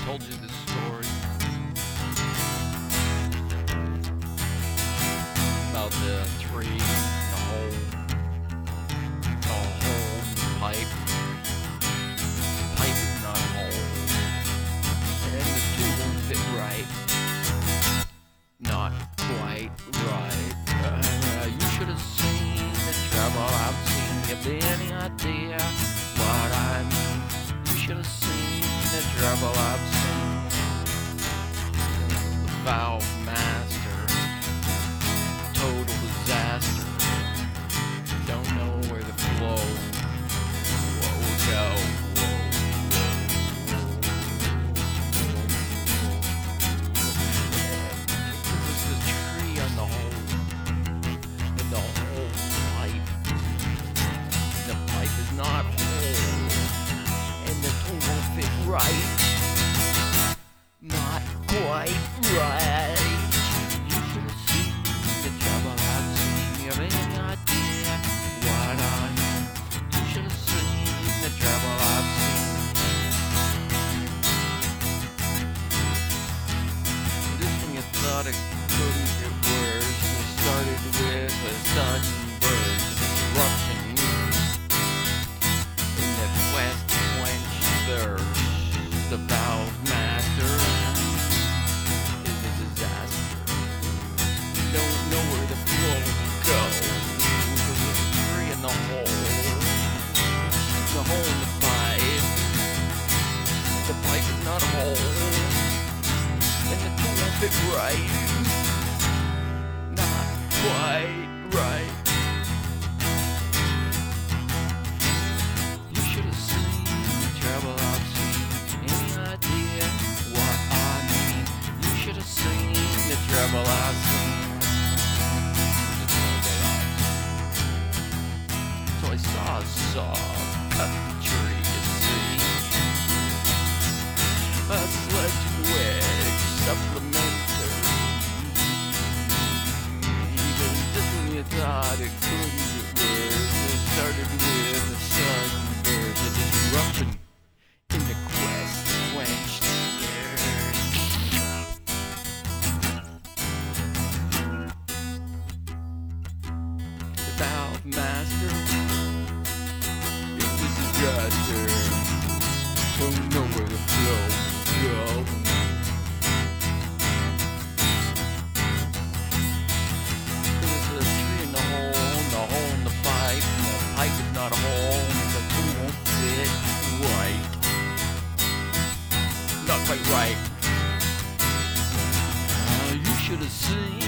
told you this story about the tree and the hole in the pipe. The pipe is not a hole, and the two won't fit right. Not quite right. You should have seen the trouble I've seen. You have any idea what I mean? You should have seen the trouble I've seen. The valve master, total disaster. Don't know where the flow will go. There's the tree on the hole, and the whole pipe. The pipe is not whole, and the tool won't fit right. Not quite right. You should have seen the trouble I've seen. You have any idea what I mean? You should have seen the trouble I've seen. Just when you thought it couldn't get worse, it started with a sudden burst, a disruption in the quest to quench thirst. The valve master is a disaster. Don't know where the flow will go. There's a tree in the hole. The hole in the pipe. The pipe is not a hole, and the tool won't fit right. Not quite right. You should have seen the trouble I've seen. Any idea what I mean? You should have seen the trouble I've seen. So I saw a saw cut the tree, you see. A sledge wedge supplementary. Even just when you thought it couldn't get worse, it started with a sudden burst, a disruption in the quest to quench thirst. The valve master is a disaster. Don't know where the flow will go. There's a tree in the hole in the pipe, and the pipe is not a hole, and the tool won't fit right. Not quite right. You should have seen